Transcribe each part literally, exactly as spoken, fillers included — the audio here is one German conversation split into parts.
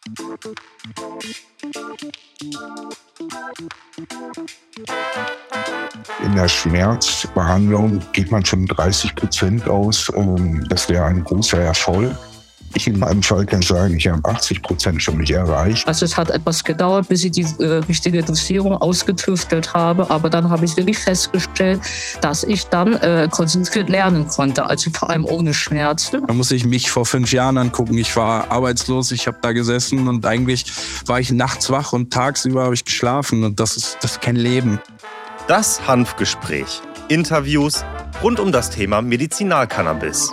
In der Schmerzbehandlung geht man schon dreißig Prozent aus. Das wäre ein großer Erfolg. Ich in meinem Fall kann sagen, ich habe achtzig Prozent schon nicht erreicht. Also es hat etwas gedauert, bis ich die äh, richtige Dosierung ausgetüftelt habe. Aber dann habe ich wirklich festgestellt, dass ich dann äh, konzentriert lernen konnte. Also vor allem ohne Schmerzen. Da muss ich mich vor fünf Jahren angucken. Ich war arbeitslos, ich habe da gesessen und eigentlich war ich nachts wach und tagsüber habe ich geschlafen. Und das ist, das ist kein Leben. Das Hanfgespräch. Interviews rund um das Thema Medizinalcannabis.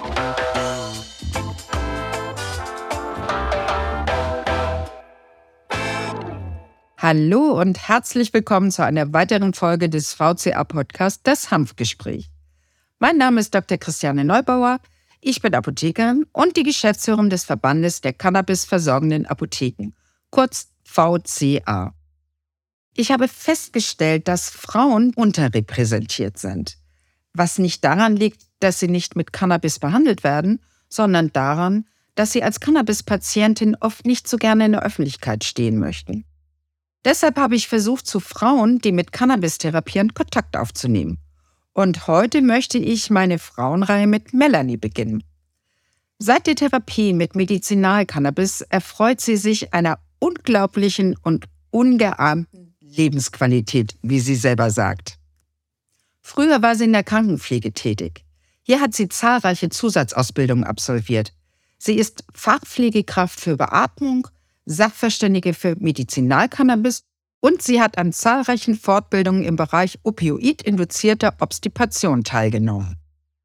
Hallo und herzlich willkommen zu einer weiteren Folge des V C A-Podcasts Das Hanfgespräch. Mein Name ist Doktor Christiane Neubauer, ich bin Apothekerin und die Geschäftsführerin des Verbandes der Cannabis-versorgenden Apotheken, kurz V C A. Ich habe festgestellt, dass Frauen unterrepräsentiert sind, was nicht daran liegt, dass sie nicht mit Cannabis behandelt werden, sondern daran, dass sie als Cannabis-Patientin oft nicht so gerne in der Öffentlichkeit stehen möchten. Deshalb habe ich versucht, zu Frauen, die mit Cannabis therapieren, Kontakt aufzunehmen. Und heute möchte ich meine Frauenreihe mit Melanie beginnen. Seit der Therapie mit Medizinalcannabis erfreut sie sich einer unglaublichen und ungeahnten Lebensqualität, wie sie selber sagt. Früher war sie in der Krankenpflege tätig. Hier hat sie zahlreiche Zusatzausbildungen absolviert. Sie ist Fachpflegekraft für Beatmung, Sachverständige für Medizinalcannabis und sie hat an zahlreichen Fortbildungen im Bereich opioidinduzierter Obstipation teilgenommen.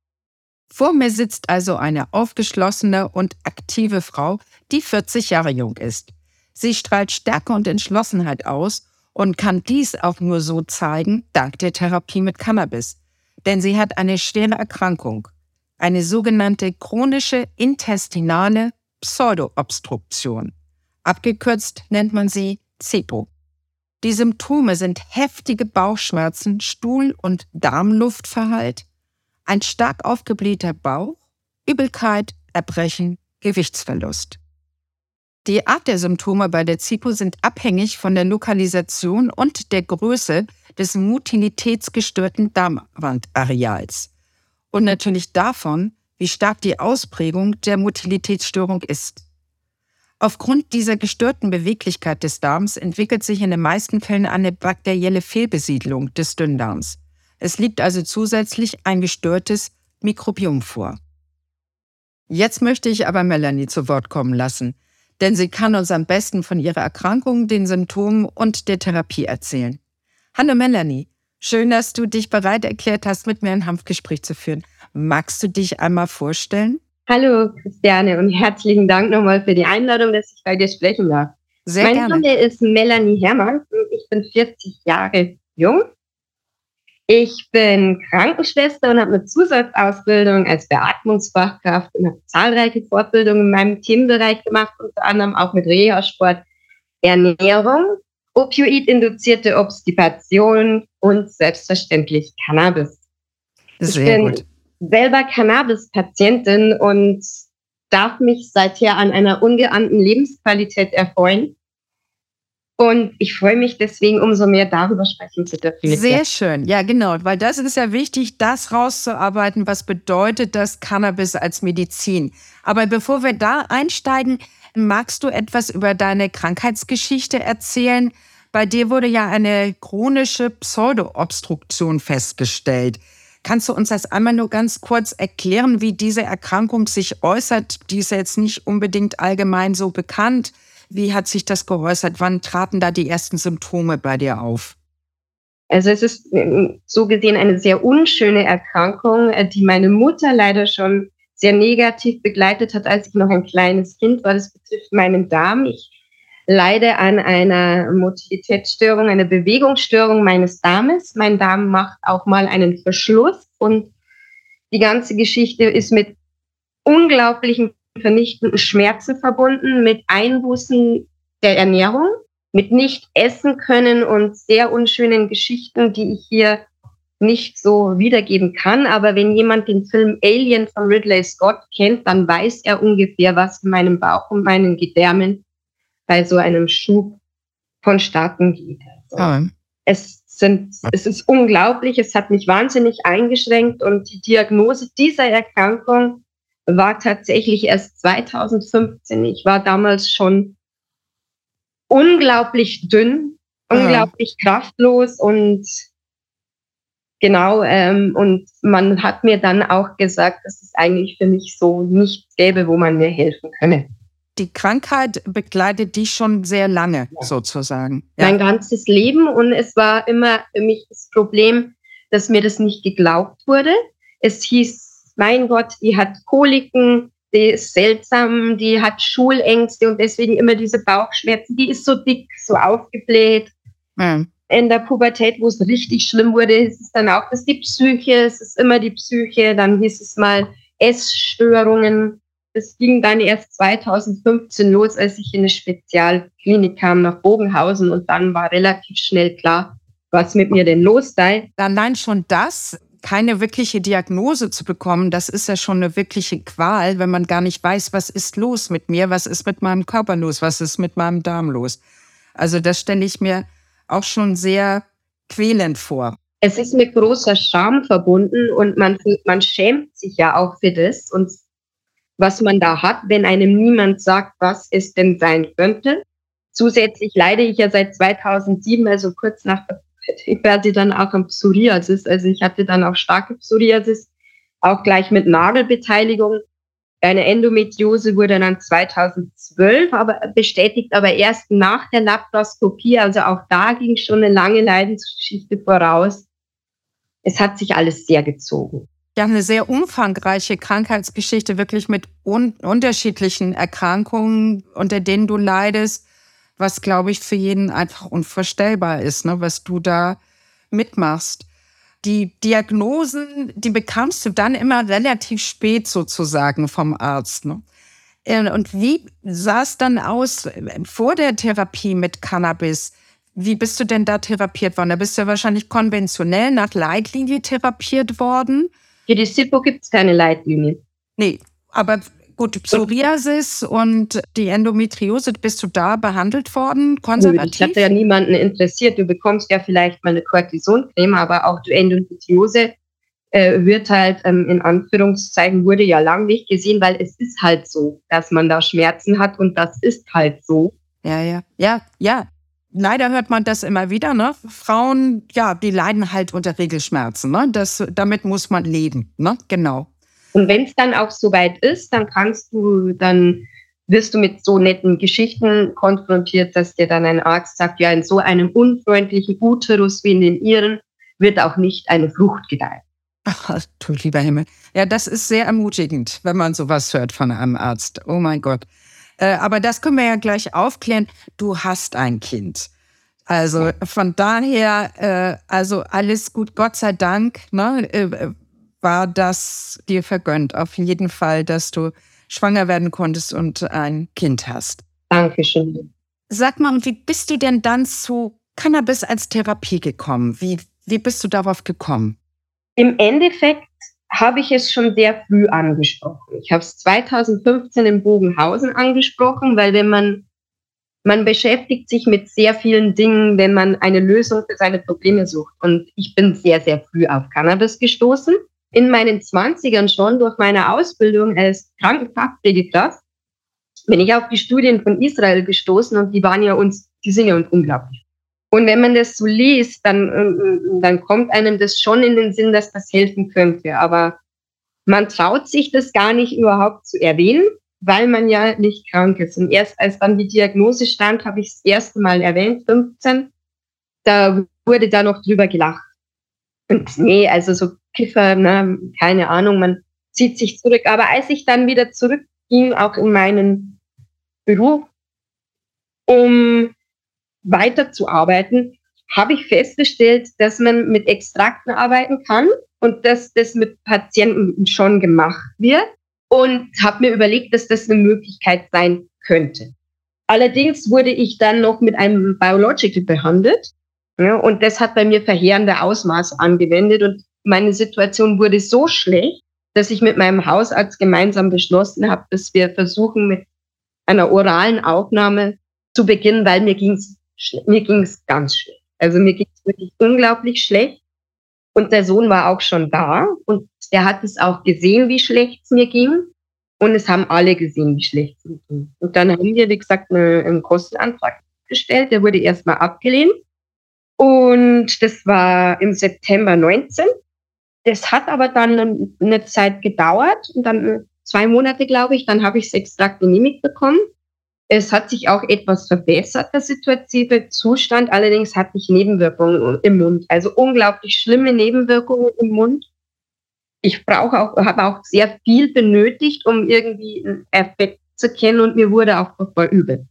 Vor mir sitzt also eine aufgeschlossene und aktive Frau, die vierzig Jahre jung ist. Sie strahlt Stärke und Entschlossenheit aus und kann dies auch nur so zeigen, dank der Therapie mit Cannabis. Denn sie hat eine schwere Erkrankung, eine sogenannte chronische intestinale Pseudoobstruktion. Abgekürzt nennt man sie C I P O. Die Symptome sind heftige Bauchschmerzen, Stuhl- und Darmluftverhalt, ein stark aufgeblähter Bauch, Übelkeit, Erbrechen, Gewichtsverlust. Die Art der Symptome bei der C I P O sind abhängig von der Lokalisation und der Größe des motilitätsgestörten Darmwandareals und natürlich davon, wie stark die Ausprägung der Motilitätsstörung ist. Aufgrund dieser gestörten Beweglichkeit des Darms entwickelt sich in den meisten Fällen eine bakterielle Fehlbesiedlung des Dünndarms. Es liegt also zusätzlich ein gestörtes Mikrobiom vor. Jetzt möchte ich aber Melanie zu Wort kommen lassen, denn sie kann uns am besten von ihrer Erkrankung, den Symptomen und der Therapie erzählen. Hallo Melanie, schön, dass du dich bereit erklärt hast, mit mir ein Hanfgespräch zu führen. Magst du dich einmal vorstellen? Hallo Christiane und herzlichen Dank nochmal für die Einladung, dass ich bei dir sprechen darf. Sehr mein gerne. Mein Name ist Melanie Herrmann und ich bin vierzig Jahre jung. Ich bin Krankenschwester und habe eine Zusatzausbildung als Beatmungsfachkraft und habe zahlreiche Fortbildungen in meinem Themenbereich gemacht, unter anderem auch mit Reha-Sport, Ernährung, opioid-induzierte Obstipation und selbstverständlich Cannabis. Sehr ich bin gut. selber Cannabis-Patientin und darf mich seither an einer ungeahnten Lebensqualität erfreuen. Und ich freue mich deswegen umso mehr, darüber sprechen zu dürfen. Sehr schön. Ja, genau, weil das ist ja wichtig, das rauszuarbeiten, was bedeutet das Cannabis als Medizin. Aber bevor wir da einsteigen, magst du etwas über deine Krankheitsgeschichte erzählen? Bei dir wurde ja eine chronische Pseudoobstruktion festgestellt. Kannst du uns das einmal nur ganz kurz erklären, wie diese Erkrankung sich äußert? Die ist ja jetzt nicht unbedingt allgemein so bekannt. Wie hat sich das geäußert? Wann traten da die ersten Symptome bei dir auf? Also es ist so gesehen eine sehr unschöne Erkrankung, die meine Mutter leider schon sehr negativ begleitet hat, als ich noch ein kleines Kind war. Das betrifft meinen Darm. Ich leide an einer Motilitätsstörung, einer Bewegungsstörung meines Darmes. Mein Darm macht auch mal einen Verschluss und die ganze Geschichte ist mit unglaublichen vernichtenden Schmerzen verbunden, mit Einbußen der Ernährung, mit nicht essen können und sehr unschönen Geschichten, die ich hier nicht so wiedergeben kann. Aber wenn jemand den Film Alien von Ridley Scott kennt, dann weiß er ungefähr, was in meinem Bauch und meinen Gedärmen bei so einem Schub vonstatten geht. Also Oh. es, sind, es ist unglaublich, es hat mich wahnsinnig eingeschränkt und die Diagnose dieser Erkrankung war tatsächlich erst zweitausendfünfzehn. Ich war damals schon unglaublich dünn, Aha. unglaublich kraftlos und genau, ähm, und man hat mir dann auch gesagt, dass es eigentlich für mich so nichts gäbe, wo man mir helfen könne. Die Krankheit begleitet dich schon sehr lange, sozusagen. Mein ganzes Leben, und es war immer für mich das Problem, dass mir das nicht geglaubt wurde. Es hieß, mein Gott, die hat Koliken, die ist seltsam, die hat Schulängste und deswegen immer diese Bauchschmerzen, die ist so dick, so aufgebläht. Ja. In der Pubertät, wo es richtig schlimm wurde, hieß es dann auch, dass die Psyche, es ist immer die Psyche, dann hieß es mal Essstörungen. Es ging dann erst zweitausendfünfzehn los, als ich in eine Spezialklinik kam nach Bogenhausen und dann war relativ schnell klar, was mit mir denn los sei. Allein schon das, keine wirkliche Diagnose zu bekommen, das ist ja schon eine wirkliche Qual, wenn man gar nicht weiß, was ist los mit mir, was ist mit meinem Körper los, was ist mit meinem Darm los. Also das stelle ich mir auch schon sehr quälend vor. Es ist mit großer Scham verbunden und man, man schämt sich ja auch für das und was man da hat, wenn einem niemand sagt, was es denn sein könnte. Zusätzlich leide ich ja seit zweitausendsieben, also kurz nach der Pubertät, dann auch am Psoriasis. Also ich hatte dann auch starke Psoriasis, auch gleich mit Nagelbeteiligung. Eine Endometriose wurde dann zweitausendzwölf aber bestätigt, aber erst nach der Laparoskopie. Also auch da ging schon eine lange Leidensgeschichte voraus. Es hat sich alles sehr gezogen. Ja, eine sehr umfangreiche Krankheitsgeschichte, wirklich mit un- unterschiedlichen Erkrankungen, unter denen du leidest, was, glaube ich, für jeden einfach unvorstellbar ist, ne, was du da mitmachst. Die Diagnosen, die bekamst du dann immer relativ spät sozusagen vom Arzt. Ne? Und wie sah es dann aus vor der Therapie mit Cannabis? Wie bist du denn da therapiert worden? Da bist du ja wahrscheinlich konventionell nach Leitlinie therapiert worden. Für die SIPO gibt es keine Leitlinie. Nee, aber gut, Psoriasis und die Endometriose, bist du da behandelt worden, konservativ? Das hat ja niemanden interessiert. Du bekommst ja vielleicht mal eine Cortisoncreme, aber auch die Endometriose äh, wird halt, ähm, in Anführungszeichen, wurde ja lang nicht gesehen, weil es ist halt so, dass man da Schmerzen hat und das ist halt so. Ja, ja, ja, ja. Leider hört man das immer wieder, ne? Frauen, ja, die leiden halt unter Regelschmerzen, ne? Das, damit muss man leben, ne? Genau. Und wenn es dann auch soweit ist, dann kannst du, dann wirst du mit so netten Geschichten konfrontiert, dass dir dann ein Arzt sagt, ja, in so einem unfreundlichen Uterus wie in den Ihren wird auch nicht eine Frucht gedeihen. Ach, du lieber Himmel. Ja, das ist sehr ermutigend, wenn man sowas hört von einem Arzt. Oh mein Gott. Äh, aber das können wir ja gleich aufklären. Du hast ein Kind. Also von daher, äh, also alles gut, Gott sei Dank, ne, äh, war das dir vergönnt. Auf jeden Fall, dass du schwanger werden konntest und ein Kind hast. Dankeschön. Sag mal, wie bist du denn dann zu Cannabis als Therapie gekommen? Wie, wie bist du darauf gekommen? Im Endeffekt habe ich es schon sehr früh angesprochen. Ich habe es zweitausendfünfzehn in Bogenhausen angesprochen, weil wenn man, man beschäftigt sich mit sehr vielen Dingen, wenn man eine Lösung für seine Probleme sucht. Und ich bin sehr, sehr früh auf Cannabis gestoßen. In meinen Zwanzigern schon durch meine Ausbildung als Krankenfachpflegekraft bin ich auf die Studien von Israel gestoßen und die waren ja uns, die sind ja uns unglaublich. Und wenn man das so liest, dann, dann kommt einem das schon in den Sinn, dass das helfen könnte. Aber man traut sich das gar nicht überhaupt zu erwähnen, weil man ja nicht krank ist. Und erst als dann die Diagnose stand, habe ich das erste Mal erwähnt, fünfzehn, da wurde da noch drüber gelacht. Und nee, also so Kiffer, ne, keine Ahnung, man zieht sich zurück. Aber als ich dann wieder zurückging, auch in meinen Beruf, um weiterzuarbeiten, habe ich festgestellt, dass man mit Extrakten arbeiten kann und dass das mit Patienten schon gemacht wird und habe mir überlegt, dass das eine Möglichkeit sein könnte. Allerdings wurde ich dann noch mit einem Biological behandelt, ja, und das hat bei mir verheerende Ausmaße angewendet und meine Situation wurde so schlecht, dass ich mit meinem Hausarzt gemeinsam beschlossen habe, dass wir versuchen, mit einer oralen Aufnahme zu Beginn, weil mir ging's mir ging's ganz schlecht. Also mir ging's wirklich unglaublich schlecht. Und der Sohn war auch schon da und der hat es auch gesehen, wie schlecht es mir ging. Und es haben alle gesehen, wie schlecht es mir ging. Und dann haben wir, wie gesagt, eine, einen Kostenantrag gestellt. Der wurde erstmal abgelehnt. Und das war im September neunzehn. Das hat aber dann eine Zeit gedauert. Und dann zwei Monate, glaube ich, dann habe ich es extra genehmigt bekommen. Es hat sich auch etwas verbessert, der situative Zustand. Allerdings hatte ich Nebenwirkungen im Mund. Also unglaublich schlimme Nebenwirkungen im Mund. Ich brauche auch, habe auch sehr viel benötigt, um irgendwie einen Effekt zu kennen und mir wurde auch voll übel.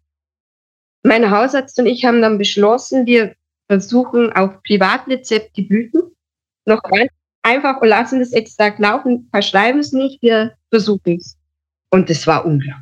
Mein Hausarzt und ich haben dann beschlossen, wir versuchen auf Privatrezept die Blüten noch ganz einfach und lassen das extrakt laufen, verschreiben es nicht, wir versuchen es. Und das war unglaublich.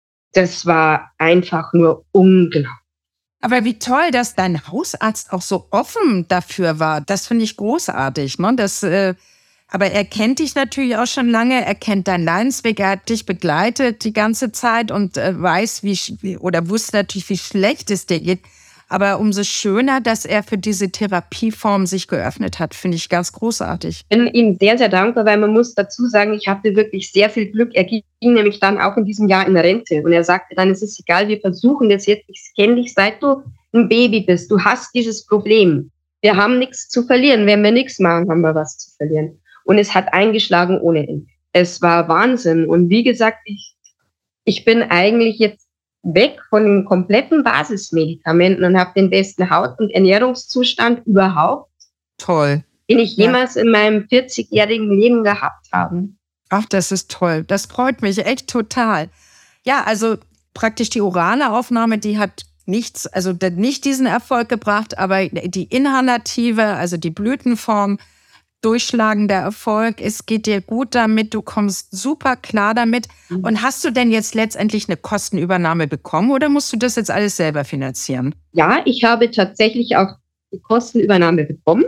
Das war einfach nur unglaublich. Aber wie toll, dass dein Hausarzt auch so offen dafür war. Das finde ich großartig. Ne? Das, äh, aber er kennt dich natürlich auch schon lange. Er kennt deinen Leidensweg. Er hat dich begleitet die ganze Zeit und äh, weiß, wie oder wusste natürlich, wie schlecht es dir geht. Aber umso schöner, dass er für diese Therapieform sich geöffnet hat, finde ich ganz großartig. Ich bin ihm sehr, sehr dankbar, weil man muss dazu sagen, ich hatte wirklich sehr viel Glück. Er ging nämlich dann auch in diesem Jahr in Rente. Und er sagte dann, es ist egal, wir versuchen das jetzt. Ich kenne dich, seit du ein Baby bist. Du hast dieses Problem. Wir haben nichts zu verlieren. Wenn wir nichts machen, haben wir was zu verlieren. Und es hat eingeschlagen ohne Ende. Es war Wahnsinn. Und wie gesagt, ich, ich bin eigentlich jetzt weg von den kompletten Basismedikamenten und habe den besten Haut- und Ernährungszustand überhaupt, toll, den ich jemals ja. in meinem vierzigjährigen Leben gehabt habe. Ach, das ist toll. Das freut mich echt total. Ja, also praktisch die orale Aufnahme, die hat nichts, also nicht diesen Erfolg gebracht, aber die inhalative, also die Blütenform, durchschlagender Erfolg. Es geht dir gut damit, du kommst super klar damit. Mhm. Und hast du denn jetzt letztendlich eine Kostenübernahme bekommen oder musst du das jetzt alles selber finanzieren? Ja, ich habe tatsächlich auch die Kostenübernahme bekommen.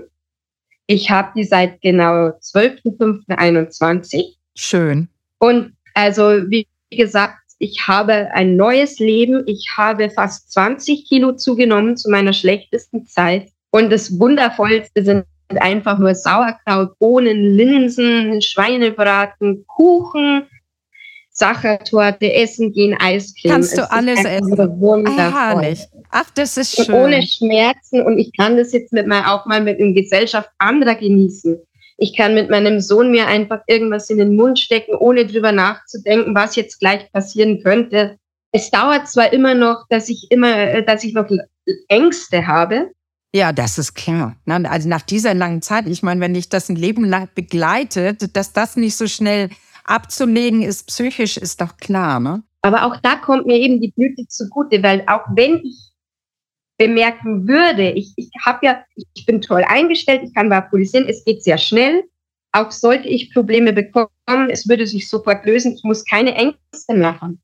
Ich habe die seit genau zwölften fünften einundzwanzig. Schön. Und also, wie gesagt, ich habe ein neues Leben. Ich habe fast zwanzig Kilo zugenommen zu meiner schlechtesten Zeit. Und das Wundervollste sind einfach nur Sauerkraut, Bohnen, Linsen, Schweinebraten, Kuchen, Sachertorte, Essen gehen, Eiscreme. Kannst du alles essen? Wundervoll. Ach, das ist schön. Und ohne Schmerzen. Und ich kann das jetzt mit mal, auch mal mit in Gesellschaft anderer genießen. Ich kann mit meinem Sohn mir einfach irgendwas in den Mund stecken, ohne drüber nachzudenken, was jetzt gleich passieren könnte. Es dauert zwar immer noch, dass ich immer, dass ich noch Ängste habe. Ja, das ist klar. Also nach dieser langen Zeit, ich meine, wenn dich das ein Leben lang begleitet, dass das nicht so schnell abzulegen ist, psychisch, ist doch klar, ne? Aber auch da kommt mir eben die Blüte zugute, weil auch wenn ich bemerken würde, ich, ich habe ja, ich bin toll eingestellt, ich kann vaporisieren, es geht sehr schnell. Auch sollte ich Probleme bekommen, es würde sich sofort lösen, ich muss keine Ängste machen.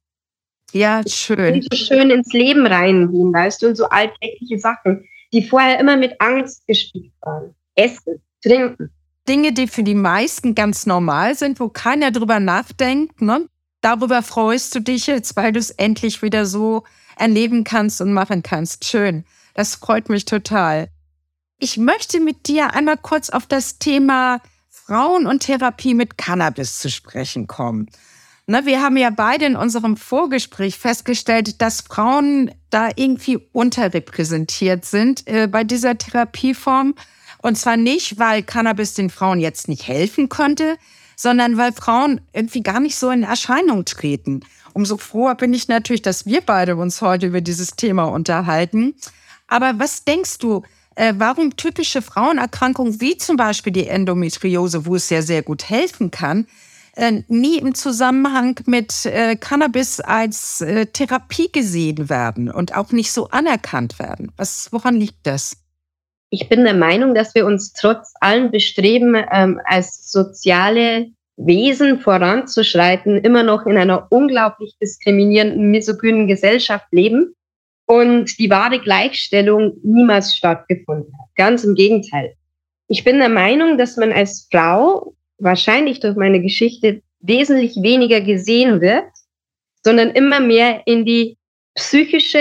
Ja, schön. Ich will so schön ins Leben reingehen, weißt du, und so alltägliche Sachen, die vorher immer mit Angst gespielt waren. Essen, trinken. Dinge, die für die meisten ganz normal sind, wo keiner drüber nachdenkt, ne? Darüber freust du dich jetzt, weil du es endlich wieder so erleben kannst und machen kannst. Schön. Das freut mich total. Ich möchte mit dir einmal kurz auf das Thema Frauen und Therapie mit Cannabis zu sprechen kommen. Ne, wir haben ja beide in unserem Vorgespräch festgestellt, dass Frauen da irgendwie unterrepräsentiert sind äh, bei dieser Therapieform. Und zwar nicht, weil Cannabis den Frauen jetzt nicht helfen könnte, sondern weil Frauen irgendwie gar nicht so in Erscheinung treten. Umso froher bin ich natürlich, dass wir beide uns heute über dieses Thema unterhalten. Aber was denkst du, äh, warum typische Frauenerkrankungen wie zum Beispiel die Endometriose, wo es ja sehr gut helfen kann, äh, nie im Zusammenhang mit äh, Cannabis als äh, Therapie gesehen werden und auch nicht so anerkannt werden? Was, woran liegt das? Ich bin der Meinung, dass wir uns trotz allem Bestreben, ähm, als soziale Wesen voranzuschreiten, immer noch in einer unglaublich diskriminierenden, misogynen Gesellschaft leben und die wahre Gleichstellung niemals stattgefunden hat. Ganz im Gegenteil. Ich bin der Meinung, dass man als Frau wahrscheinlich durch meine Geschichte wesentlich weniger gesehen wird, sondern immer mehr in die psychische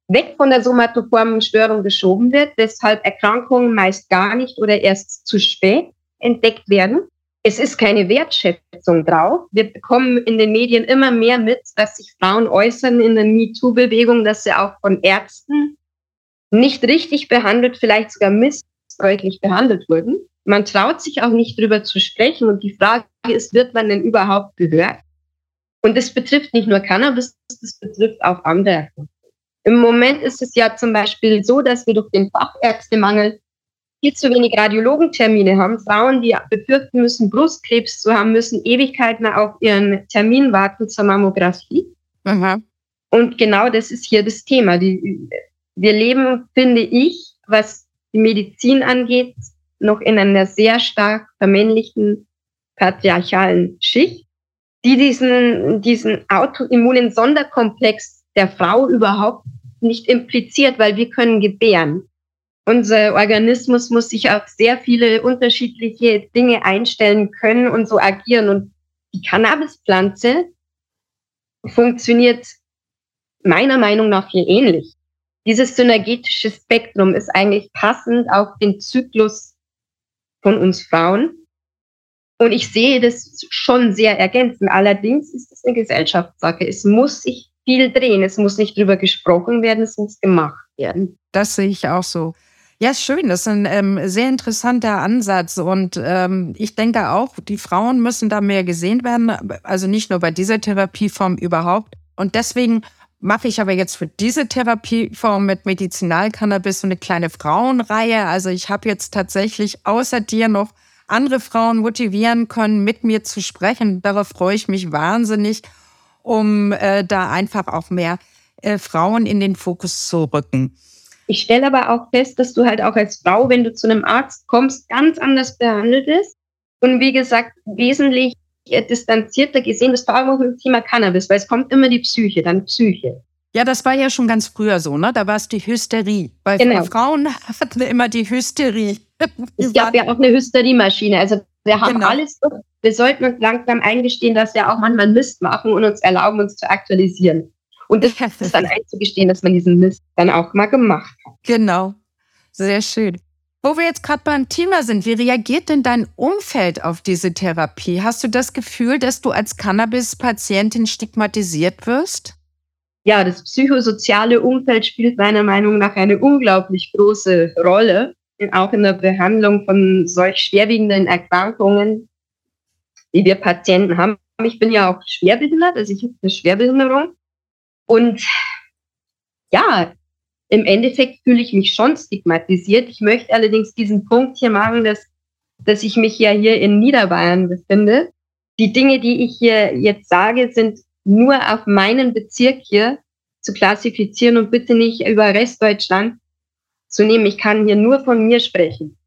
weg von der somatoformen Störung geschoben wird, weshalb Erkrankungen meist gar nicht oder erst zu spät entdeckt werden. Es ist keine Wertschätzung drauf. Wir bekommen in den Medien immer mehr mit, dass sich Frauen äußern in der MeToo-Bewegung, dass sie auch von Ärzten nicht richtig behandelt, vielleicht sogar missbräuchlich behandelt wurden. Man traut sich auch nicht drüber zu sprechen und die Frage ist, wird man denn überhaupt gehört? Und das betrifft nicht nur Cannabis, das betrifft auch andere Erkrankungen. Im Moment ist es ja zum Beispiel so, dass wir durch den Fachärztemangel viel zu wenig Radiologentermine haben. Frauen, die befürchten müssen, Brustkrebs zu haben, müssen Ewigkeiten auf ihren Termin warten zur Mammographie. Mhm. Und genau das ist hier das Thema. Die, wir leben, finde ich, was die Medizin angeht, noch in einer sehr stark vermännlichten, patriarchalen Schicht, die diesen, diesen autoimmunen Sonderkomplex der Frau überhaupt nicht impliziert, weil wir können gebären. Unser Organismus muss sich auf sehr viele unterschiedliche Dinge einstellen können und so agieren. Und die Cannabispflanze funktioniert meiner Meinung nach hier ähnlich. Dieses synergetische Spektrum ist eigentlich passend auf den Zyklus von uns Frauen. Und ich sehe das schon sehr ergänzend. Allerdings ist es eine Gesellschaftssache. Es muss sich viel drehen. Es muss nicht drüber gesprochen werden, es muss gemacht werden. Das sehe ich auch so. Ja, schön. Das ist ein ähm, sehr interessanter Ansatz. Und ähm, ich denke auch, die Frauen müssen da mehr gesehen werden. Also nicht nur bei dieser Therapieform überhaupt. Und deswegen mache ich aber jetzt für diese Therapieform mit Medizinalcannabis so eine kleine Frauenreihe. Also ich habe jetzt tatsächlich außer dir noch andere Frauen motivieren können, mit mir zu sprechen. Darauf freue ich mich wahnsinnig, um äh, da einfach auch mehr äh, Frauen in den Fokus zu rücken. Ich stelle aber auch fest, dass du halt auch als Frau, wenn du zu einem Arzt kommst, ganz anders behandelt bist. Und wie gesagt, wesentlich distanzierter gesehen bist, vor allem auch im Thema Cannabis, weil es kommt immer die Psyche, dann Psyche. Ja, das war ja schon ganz früher so, ne? Da war es die Hysterie. Bei genau. Frauen hatten wir immer die Hysterie. Es gab ja auch eine Hysteriemaschine. Also wir haben genau. alles, wir sollten uns langsam eingestehen, dass wir auch manchmal Mist machen und uns erlauben, uns zu aktualisieren. Und das ist dann einzugestehen, dass man diesen Mist dann auch mal gemacht hat. Genau, sehr schön. Wo wir jetzt gerade beim Thema sind, wie reagiert denn dein Umfeld auf diese Therapie? Hast du das Gefühl, dass du als Cannabis-Patientin stigmatisiert wirst? Ja, das psychosoziale Umfeld spielt meiner Meinung nach eine unglaublich große Rolle, auch in der Behandlung von solch schwerwiegenden Erkrankungen, die wir Patienten haben. Ich bin ja auch schwerbehindert, also ich habe eine Schwerbehinderung. Und ja, im Endeffekt fühle ich mich schon stigmatisiert. Ich möchte allerdings diesen Punkt hier machen, dass, dass ich mich ja hier in Niederbayern befinde. Die Dinge, die ich hier jetzt sage, sind nur auf meinen Bezirk hier zu klassifizieren und bitte nicht über Restdeutschland zu nehmen. Ich kann hier nur von mir sprechen.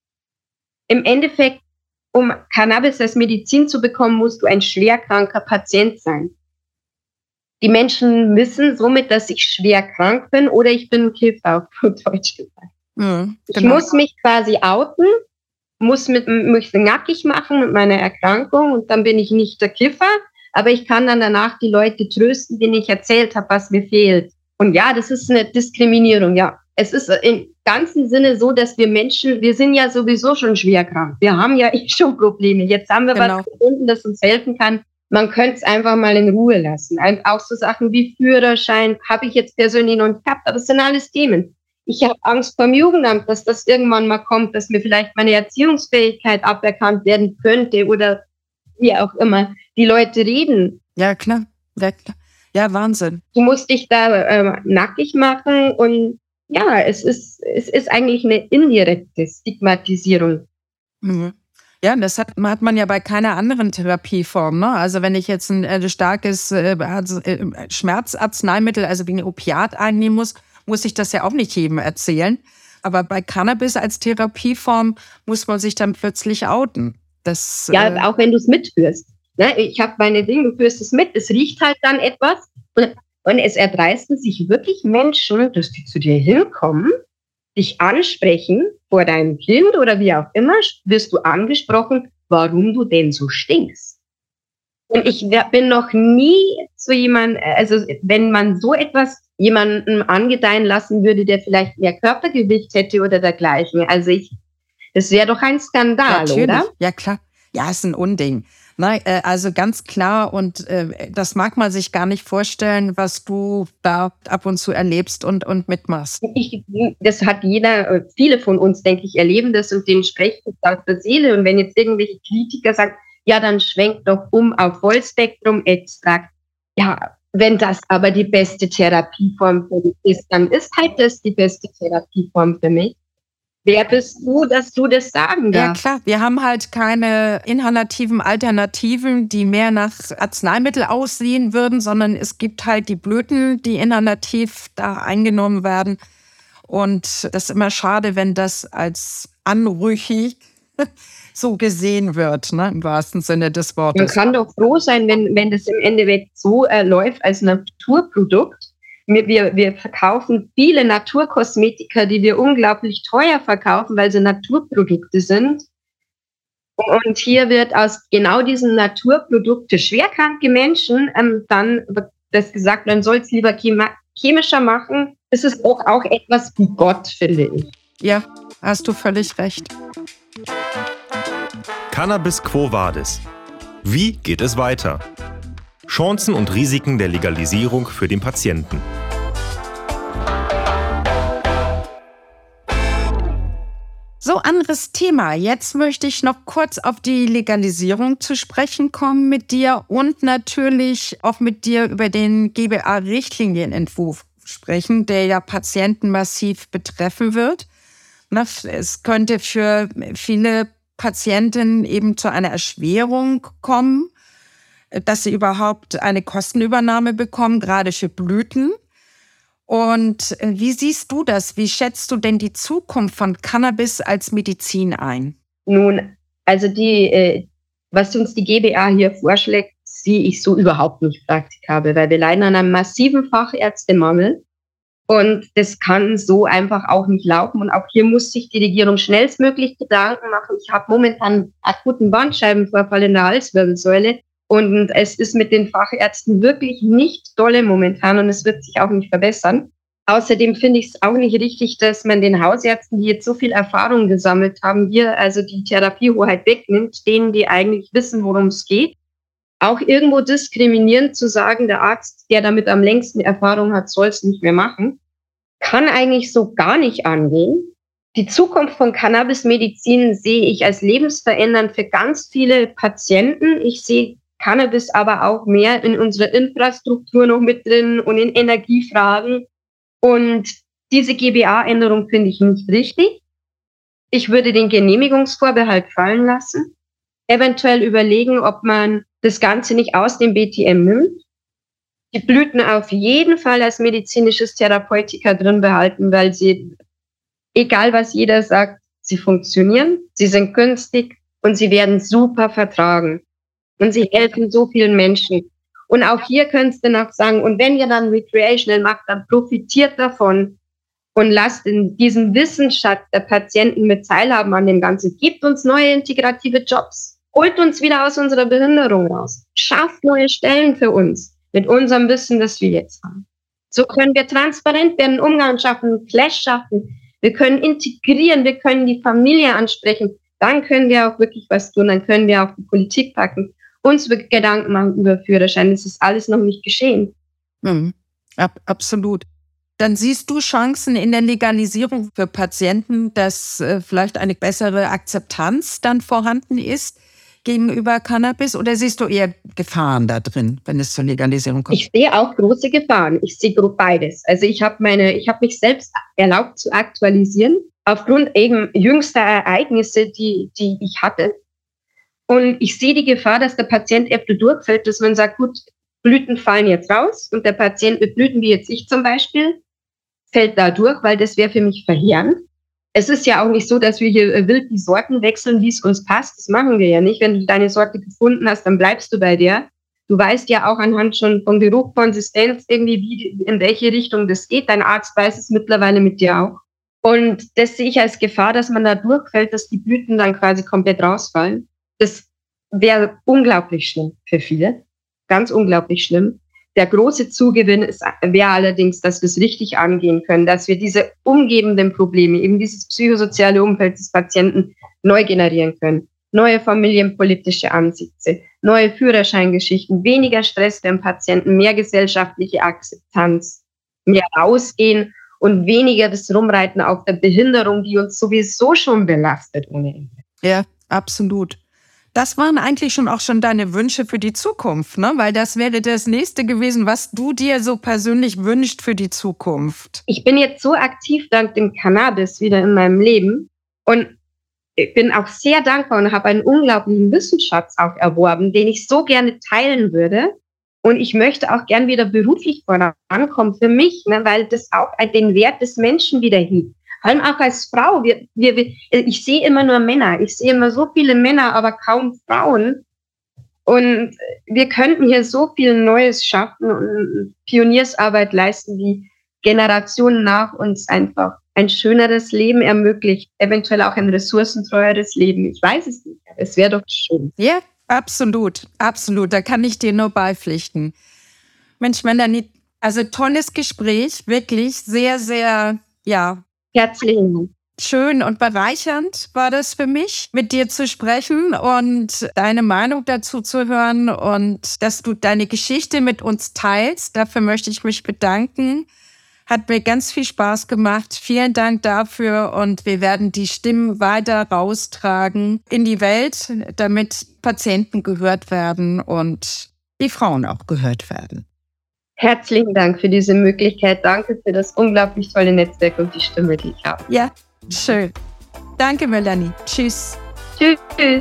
Im Endeffekt, um Cannabis als Medizin zu bekommen, musst du ein schwerkranker Patient sein. Die Menschen wissen somit, dass ich schwer krank bin oder ich bin ein Kiffer, auf Deutsch gesagt. Mhm, genau. Ich muss mich quasi outen, muss mit, mich nackig machen mit meiner Erkrankung und dann bin ich nicht der Kiffer, aber ich kann dann danach die Leute trösten, denen ich erzählt habe, was mir fehlt. Und ja, das ist eine Diskriminierung, ja. Es ist im ganzen Sinne so, dass wir Menschen, wir sind ja sowieso schon schwer krank. Wir haben ja eh schon Probleme. Jetzt haben wir genau. was gefunden, das uns helfen kann. Man könnte es einfach mal in Ruhe lassen. Auch so Sachen wie Führerschein habe ich jetzt persönlich noch nicht gehabt, aber das sind alles Themen. Ich habe Angst vor dem Jugendamt, dass das irgendwann mal kommt, dass mir vielleicht meine Erziehungsfähigkeit aberkannt werden könnte oder wie auch immer. Die Leute reden. Ja, klar. Ja, klar. Ja, Wahnsinn. Du musst dich da äh, nackig machen und ja, es ist, es ist eigentlich eine indirekte Stigmatisierung. Mhm. Ja, das hat, hat man ja bei keiner anderen Therapieform. Ne? Also wenn ich jetzt ein äh, starkes äh, also, äh, Schmerzarzneimittel, also wie ein Opiat einnehmen muss, muss ich das ja auch nicht jedem erzählen. Aber bei Cannabis als Therapieform muss man sich dann plötzlich outen. Das, ja, äh, auch wenn du es mitführst. Ne? Ich habe meine Dinge, du führst es mit, es riecht halt dann etwas und, und es erdreisten sich wirklich Menschen, dass die zu dir hinkommen, dich ansprechen, vor deinem Kind oder wie auch immer, wirst du angesprochen, warum du denn so stinkst. Und ich bin noch nie so jemand, also wenn man so etwas jemandem angedeihen lassen würde, der vielleicht mehr Körpergewicht hätte oder dergleichen. Also ich, das wäre doch ein Skandal, Natürlich. oder? Ja, klar. Ja, ist ein Unding. Nein, äh, also ganz klar, und äh, das mag man sich gar nicht vorstellen, was du da ab und zu erlebst und, und mitmachst. Ich, das hat jeder, viele von uns, denke ich, erleben das und dem spreche ich aus der Seele. Und wenn jetzt irgendwelche Kritiker sagen, ja, dann schwenkt doch um auf Vollspektrum-Extrakt. Ja, wenn das aber die beste Therapieform für mich ist, dann ist halt das die beste Therapieform für mich. Wer bist du, dass du das sagen darfst? Ja, klar. Wir haben halt keine inhalativen Alternativen, die mehr nach Arzneimittel aussehen würden, sondern es gibt halt die Blüten, die inhalativ da eingenommen werden. Und das ist immer schade, wenn das als anrüchig so gesehen wird, ne, im wahrsten Sinne des Wortes. Man kann doch froh sein, wenn, wenn das im Endeffekt so äh, läuft als Naturprodukt. Wir, wir, wir verkaufen viele Naturkosmetika, die wir unglaublich teuer verkaufen, weil sie Naturprodukte sind. Und hier wird aus genau diesen Naturprodukten schwerkranke Menschen ähm, dann das gesagt, man soll es lieber chemischer machen. Das ist auch, auch etwas wie Gott, finde ich. Ja, hast du völlig recht. Cannabis Quo Vadis. Wie geht es weiter? Chancen und Risiken der Legalisierung für den Patienten. So, anderes Thema. Jetzt möchte ich noch kurz auf die Legalisierung zu sprechen kommen mit dir und natürlich auch mit dir über den G B A-Richtlinienentwurf sprechen, der ja Patienten massiv betreffen wird. Es könnte für viele Patienten eben zu einer Erschwerung kommen, dass sie überhaupt eine Kostenübernahme bekommen, gerade für Blüten. Und wie siehst du das? Wie schätzt du denn die Zukunft von Cannabis als Medizin ein? Nun, also die, äh, was uns die G B A hier vorschlägt, sehe ich so überhaupt nicht praktikabel, weil wir leiden an einem massiven Fachärztemangel. Und das kann so einfach auch nicht laufen. Und auch hier muss sich die Regierung schnellstmöglich Gedanken machen. Ich habe momentan akuten Bandscheibenvorfall in der Halswirbelsäule. Und es ist mit den Fachärzten wirklich nicht dolle momentan und es wird sich auch nicht verbessern. Außerdem finde ich es auch nicht richtig, dass man den Hausärzten, die jetzt so viel Erfahrung gesammelt haben, hier also die Therapiehoheit wegnimmt, denen, die eigentlich wissen, worum es geht. Auch irgendwo diskriminierend zu sagen, der Arzt, der damit am längsten Erfahrung hat, soll es nicht mehr machen, kann eigentlich so gar nicht angehen. Die Zukunft von Cannabismedizin sehe ich als lebensverändernd für ganz viele Patienten. Ich sehe Cannabis aber auch mehr in unserer Infrastruktur noch mit drin und in Energiefragen. Und diese G B A-Änderung finde ich nicht richtig. Ich würde den Genehmigungsvorbehalt fallen lassen, eventuell überlegen, ob man das Ganze nicht aus dem B T M nimmt. Die Blüten auf jeden Fall als medizinisches Therapeutika drin behalten, weil sie, egal was jeder sagt, sie funktionieren, sie sind günstig und sie werden super vertragen. Und sie helfen so vielen Menschen. Und auch hier könntest du noch sagen, und wenn ihr dann Recreational macht, dann profitiert davon und lasst in diesem Wissensschatz der Patienten mit teilhaben an dem Ganzen. Gebt uns neue integrative Jobs. Holt uns wieder aus unserer Behinderung raus. Schafft neue Stellen für uns mit unserem Wissen, das wir jetzt haben. So können wir transparent werden, Umgang schaffen, Clash schaffen. Wir können integrieren, wir können die Familie ansprechen. Dann können wir auch wirklich was tun, dann können wir auch die Politik packen. Uns Gedanken machen über Führerschein. Das ist alles noch nicht geschehen. Mhm. Ab, absolut. Dann siehst du Chancen in der Legalisierung für Patienten, dass äh, vielleicht eine bessere Akzeptanz dann vorhanden ist gegenüber Cannabis? Oder siehst du eher Gefahren da drin, wenn es zur Legalisierung kommt? Ich sehe auch große Gefahren. Ich sehe beides. Also ich habe meine, ich habe mich selbst erlaubt zu aktualisieren aufgrund eben jüngster Ereignisse, die, die ich hatte. Und ich sehe die Gefahr, dass der Patient öfter durchfällt, dass man sagt, gut, Blüten fallen jetzt raus und der Patient mit Blüten, wie jetzt ich zum Beispiel, fällt da durch, weil das wäre für mich verheerend. Es ist ja auch nicht so, dass wir hier wild die Sorten wechseln, wie es uns passt. Das machen wir ja nicht. Wenn du deine Sorte gefunden hast, dann bleibst du bei der. Du weißt ja auch anhand schon von Geruch, Konsistenz irgendwie, wie, in welche Richtung das geht. Dein Arzt weiß es mittlerweile mit dir auch. Und das sehe ich als Gefahr, dass man da durchfällt, dass die Blüten dann quasi komplett rausfallen. Das wäre unglaublich schlimm für viele. Ganz unglaublich schlimm. Der große Zugewinn ist, wäre allerdings, dass wir es richtig angehen können, dass wir diese umgebenden Probleme, eben dieses psychosoziale Umfeld des Patienten neu generieren können. Neue familienpolitische Ansätze, neue Führerscheingeschichten, weniger Stress beim Patienten, mehr gesellschaftliche Akzeptanz, mehr rausgehen und weniger das Rumreiten auf der Behinderung, die uns sowieso schon belastet ohne Ende. Ja, absolut. Das waren eigentlich schon auch schon deine Wünsche für die Zukunft, ne? Weil das wäre das nächste gewesen, was du dir so persönlich wünschst für die Zukunft. Ich bin jetzt so aktiv dank dem Cannabis wieder in meinem Leben und ich bin auch sehr dankbar und habe einen unglaublichen Wissensschatz auch erworben, den ich so gerne teilen würde. Und ich möchte auch gern wieder beruflich vorankommen für mich, ne, weil das auch den Wert des Menschen wieder hebt. Vor allem auch als Frau. Wir, wir, wir, ich sehe immer nur Männer. Ich sehe immer so viele Männer, aber kaum Frauen. Und wir könnten hier so viel Neues schaffen und Pioniersarbeit leisten, die Generationen nach uns einfach ein schöneres Leben ermöglicht, eventuell auch ein ressourcentreueres Leben. Ich weiß es nicht. Es wäre doch schön. Ja, absolut, absolut. Da kann ich dir nur beipflichten. Mensch, Melanie, also tolles Gespräch, wirklich sehr, sehr, ja. Herzlichen Dank. Schön und bereichernd war das für mich, mit dir zu sprechen und deine Meinung dazu zu hören und dass du deine Geschichte mit uns teilst. Dafür möchte ich mich bedanken. Hat mir ganz viel Spaß gemacht. Vielen Dank dafür und wir werden die Stimmen weiter raustragen in die Welt, damit Patienten gehört werden und die Frauen auch gehört werden. Herzlichen Dank für diese Möglichkeit. Danke für das unglaublich tolle Netzwerk und die Stimme, die ich habe. Ja, schön. Danke, Melanie. Tschüss. Tschüss.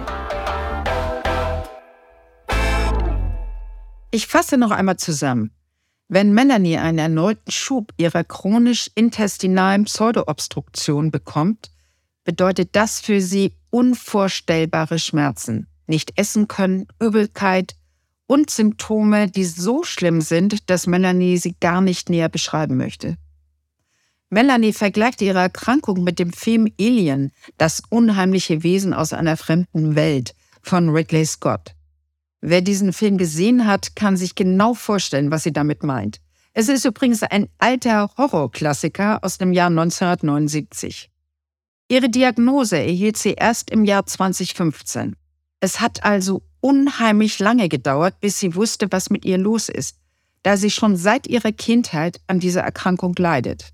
Ich fasse noch einmal zusammen. Wenn Melanie einen erneuten Schub ihrer chronisch-intestinalen Pseudoobstruktion bekommt, bedeutet das für sie unvorstellbare Schmerzen, nicht essen können, Übelkeit und Symptome, die so schlimm sind, dass Melanie sie gar nicht näher beschreiben möchte. Melanie vergleicht ihre Erkrankung mit dem Film Alien, das unheimliche Wesen aus einer fremden Welt von Ridley Scott. Wer diesen Film gesehen hat, kann sich genau vorstellen, was sie damit meint. Es ist übrigens ein alter Horrorklassiker aus dem Jahr neunzehnhundertneunundsiebzig. Ihre Diagnose erhielt sie erst im Jahr zweitausendfünfzehn. Es hat also unheimlich lange gedauert, bis sie wusste, was mit ihr los ist, da sie schon seit ihrer Kindheit an dieser Erkrankung leidet.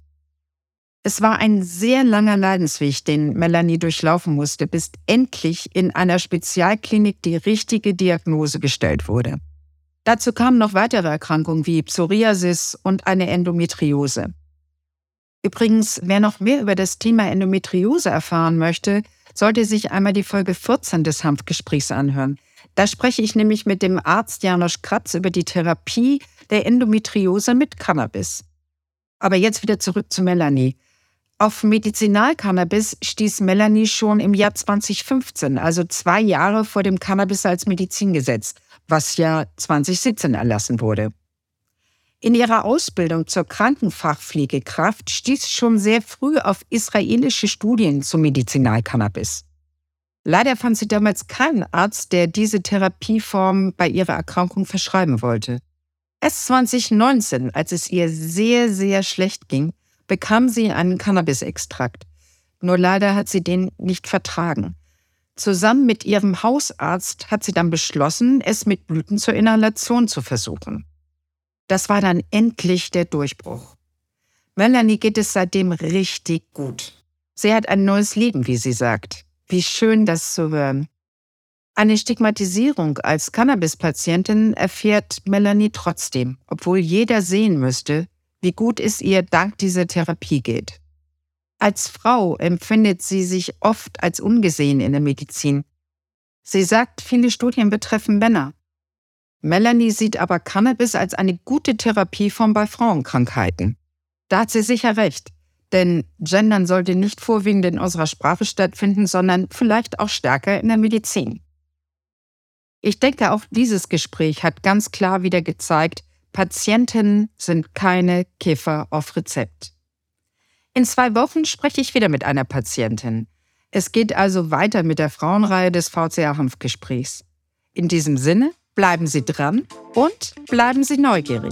Es war ein sehr langer Leidensweg, den Melanie durchlaufen musste, bis endlich in einer Spezialklinik die richtige Diagnose gestellt wurde. Dazu kamen noch weitere Erkrankungen wie Psoriasis und eine Endometriose. Übrigens, wer noch mehr über das Thema Endometriose erfahren möchte, sollte sich einmal die Folge vierzehn des Hanfgesprächs anhören. Da spreche ich nämlich mit dem Arzt Janosch Kratz über die Therapie der Endometriose mit Cannabis. Aber jetzt wieder zurück zu Melanie. Auf Medizinalcannabis stieß Melanie schon im Jahr zweitausendfünfzehn, also zwei Jahre vor dem Cannabis als Medizingesetz, was ja zweitausendsiebzehn erlassen wurde. In ihrer Ausbildung zur Krankenfachpflegekraft stieß schon sehr früh auf israelische Studien zum Medizinalcannabis. Leider fand sie damals keinen Arzt, der diese Therapieform bei ihrer Erkrankung verschreiben wollte. Erst zweitausendneunzehn, als es ihr sehr, sehr schlecht ging, bekam sie einen Cannabisextrakt. Nur leider hat sie den nicht vertragen. Zusammen mit ihrem Hausarzt hat sie dann beschlossen, es mit Blüten zur Inhalation zu versuchen. Das war dann endlich der Durchbruch. Melanie geht es seitdem richtig gut. Sie hat ein neues Leben, wie sie sagt. Wie schön, das zu hören. Eine Stigmatisierung als Cannabis-Patientin erfährt Melanie trotzdem, obwohl jeder sehen müsste, wie gut es ihr dank dieser Therapie geht. Als Frau empfindet sie sich oft als ungesehen in der Medizin. Sie sagt, viele Studien betreffen Männer. Melanie sieht aber Cannabis als eine gute Therapieform bei Frauenkrankheiten. Da hat sie sicher recht, denn Gendern sollte nicht vorwiegend in unserer Sprache stattfinden, sondern vielleicht auch stärker in der Medizin. Ich denke, auch dieses Gespräch hat ganz klar wieder gezeigt, Patienten sind keine Kiffer auf Rezept. In zwei Wochen spreche ich wieder mit einer Patientin. Es geht also weiter mit der Frauenreihe des V C A-Hanfgesprächs. In diesem Sinne, bleiben Sie dran und bleiben Sie neugierig.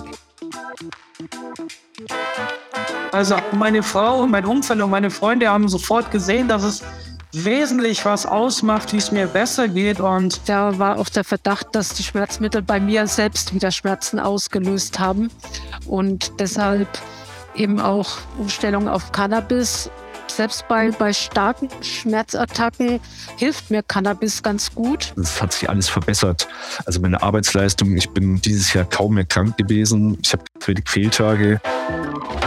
Also meine Frau und mein Umfeld und meine Freunde haben sofort gesehen, dass es wesentlich was ausmacht, wie es mir besser geht. Und da war auch der Verdacht, dass die Schmerzmittel bei mir selbst wieder Schmerzen ausgelöst haben. Und deshalb eben auch Umstellung auf Cannabis. Selbst bei, bei starken Schmerzattacken hilft mir Cannabis ganz gut. Es hat sich alles verbessert. Also meine Arbeitsleistung, ich bin dieses Jahr kaum mehr krank gewesen. Ich habe wenig Fehltage.